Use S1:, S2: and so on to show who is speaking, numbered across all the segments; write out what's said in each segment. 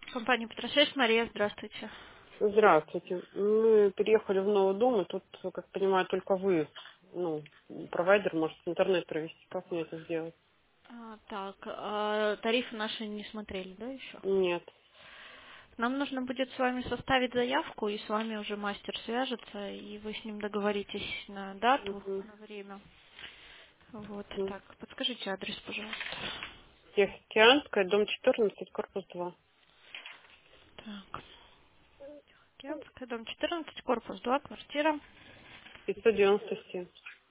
S1: Компания Петросвязь, Мария, здравствуйте.
S2: Здравствуйте. Мы переехали в новый дом, и тут, как понимаю, только вы, провайдер, может, интернет провести. Как мне это сделать?
S1: Тарифы наши не смотрели, да, еще?
S2: Нет.
S1: Нам нужно будет с вами составить заявку, и с вами уже мастер свяжется, и вы с ним договоритесь на дату,
S2: Угу.
S1: на время. Вот, так, подскажите адрес, пожалуйста.
S2: Тихоокеанская, дом 14, корпус 2.
S1: Так, Океанская, дом 14, корпус 2, квартира
S2: 597.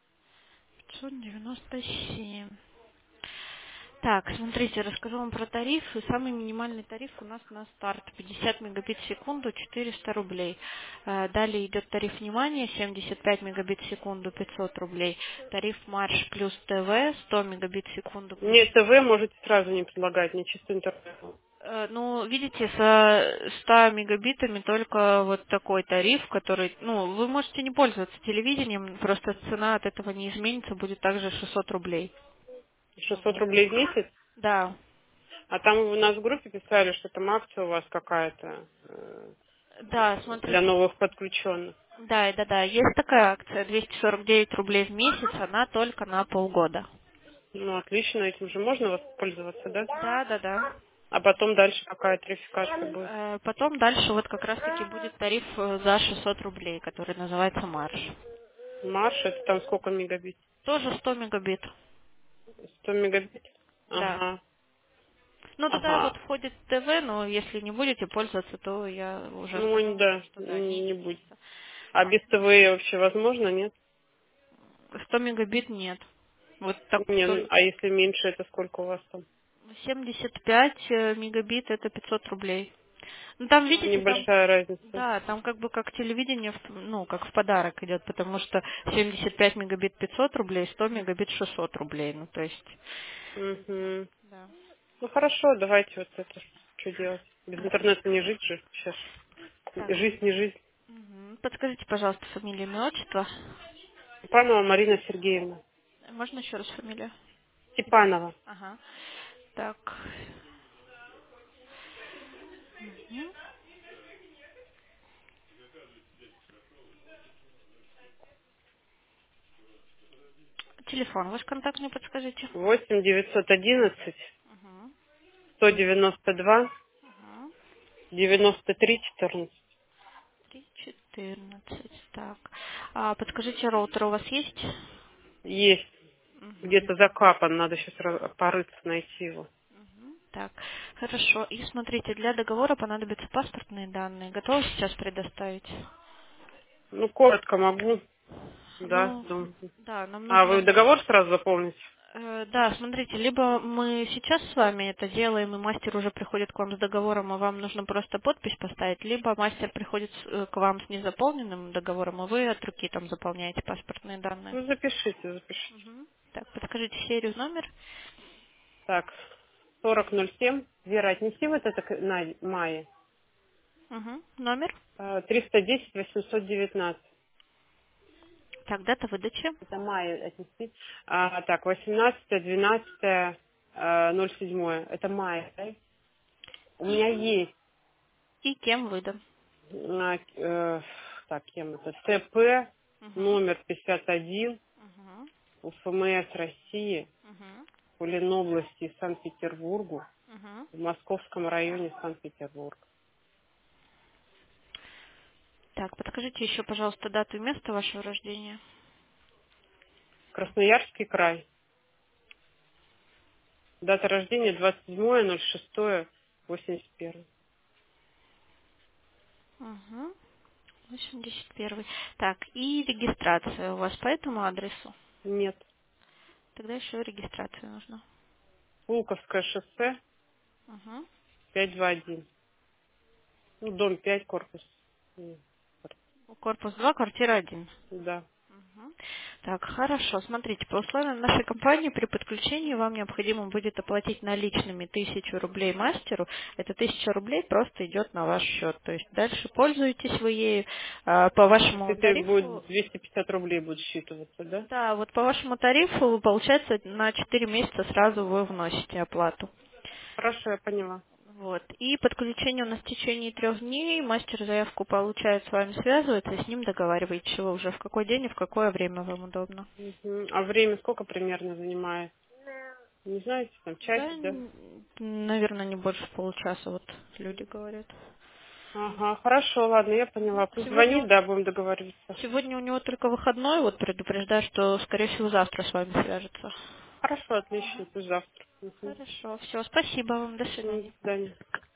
S1: 597. Так, смотрите, расскажу вам про тариф. И самый минимальный тариф у нас на старт 50 мегабит в секунду, 400 рублей. Далее идет тариф внимания, 75 мегабит в секунду, 500 рублей. Тариф марш плюс ТВ, 100 мегабит в секунду плюс.
S2: Мне ТВ можете сразу не предлагать, мне чисто интернет.
S1: Ну, видите, со 100 мегабитами только вот такой тариф, который, ну, вы можете не пользоваться телевидением, просто цена от этого не изменится, будет также 600 рублей.
S2: 600
S1: Вот.
S2: рублей в месяц?
S1: Да,
S2: А там у нас в группе писали, что там акция у вас какая-то
S1: да,
S2: для
S1: смотрите.
S2: новых подключенных.
S1: Да. Есть такая акция, 249 рублей в месяц, она только на полгода.
S2: Ну, отлично, этим же можно воспользоваться, да?
S1: Да.
S2: А потом дальше какая тарификация будет?
S1: Потом дальше вот как раз-таки будет тариф за 600 рублей, который называется марш.
S2: Марш, это там сколько мегабит?
S1: Тоже 100 мегабит.
S2: 100 мегабит?
S1: Да.
S2: Ага,
S1: Ну, туда вот
S2: ага.
S1: входит ТВ, но если не будете пользоваться, то я уже
S2: Ну,
S1: сказала вам,
S2: да,
S1: что да, не
S2: не будет.
S1: изменится.
S2: А без ТВ вообще возможно, нет?
S1: 100 мегабит нет. Вот так
S2: Не,
S1: только
S2: а если меньше, это сколько у вас там?
S1: 75 мегабит это 500 рублей. Ну там, видите, там,
S2: Небольшая разница.
S1: да, там как бы как телевидение, ну, как в подарок идет, потому что 75 мегабит 500 рублей, 100 мегабит 600 рублей, ну, то есть,
S2: Угу.
S1: да.
S2: Ну, хорошо, давайте вот это, что делать? Без интернета не жить же сейчас.
S1: Так,
S2: Жизнь не жизнь.
S1: подскажите, пожалуйста, фамилию, имя, отчество.
S2: Степанова Марина Сергеевна.
S1: Можно еще раз фамилию?
S2: Степанова.
S1: Ага. Так. Мгм. Телефон ваш контактный подскажите.
S2: 8 911
S1: Угу.
S2: 192
S1: Угу.
S2: 93 14.
S1: 314. Так. А подскажите, роутер у вас есть?
S2: Есть.
S1: Мгм.
S2: Где-то закапан, надо сейчас порыться, найти его.
S1: Так, хорошо. И смотрите, для договора понадобятся паспортные данные. Готовы сейчас предоставить?
S2: Ну, коротко могу, да.
S1: Ну, да, нам
S2: А вы
S1: нужно...
S2: договор сразу заполните?
S1: Да, смотрите, либо мы сейчас с вами это делаем, и мастер уже приходит к вам с договором, а вам нужно просто подпись поставить, либо мастер приходит к вам с незаполненным договором, а вы от руки там заполняете паспортные данные.
S2: Ну, запишите, запишите.
S1: Так, подскажите серию, номер.
S2: Так, 4007. Вера, отнеси вот это к Майе.
S1: Номер.
S2: 310 819.
S1: Так, дата выдачи.
S2: Это Майя отнеси. Так, 18 12 07. Это Майя, да? У
S1: И,
S2: меня есть,
S1: и кем выдан.
S2: так, кем это? ТП
S1: Угу.
S2: номер 51
S1: Угу.
S2: УФМС России
S1: Угу.
S2: по Ленобласти и Санкт-Петербургу
S1: Угу.
S2: в Московском районе Санкт-Петербург.
S1: Так, подскажите еще, пожалуйста, дату и место вашего рождения.
S2: Красноярский край. Дата рождения 27.06.81.
S1: Угу. 81. Так, и регистрация у вас по этому адресу?
S2: Нет.
S1: Тогда еще регистрация нужна.
S2: Пулковское шоссе
S1: Угу.
S2: 521. Ну, дом 5 корпус.
S1: Корпус 2, квартира 1.
S2: Да.
S1: Так, хорошо. Смотрите, по условиям нашей компании при подключении вам необходимо будет оплатить наличными 1000 рублей мастеру. Это 1000 рублей просто идет на ваш счет. То есть дальше пользуетесь вы ею по
S2: То
S1: вашему
S2: есть это будет
S1: тарифу.
S2: 250 рублей будет считываться, да?
S1: Да, вот по вашему тарифу, получается, на 4 месяца сразу вы вносите оплату.
S2: Хорошо, я поняла.
S1: Вот. И подключение у нас в течение 3 дней. Мастер заявку получает, с вами связывается, и с ним договариваетесь, чего уже, в какой день и в какое время вам удобно.
S2: Мгм. А время сколько примерно занимает? Не знаете, там
S1: Да,
S2: часик, да?
S1: наверное, не больше получаса, вот люди говорят.
S2: Ага, хорошо, ладно, я поняла. Пусть звонит,
S1: Сегодня,
S2: да, будем договариваться.
S1: сегодня у него только выходной, вот предупреждаю, что, скорее всего, завтра с вами свяжется.
S2: Хорошо, отлично, пусть завтра. Мгм.
S1: Хорошо, все, спасибо вам, до
S2: До
S1: свидания.
S2: свидания.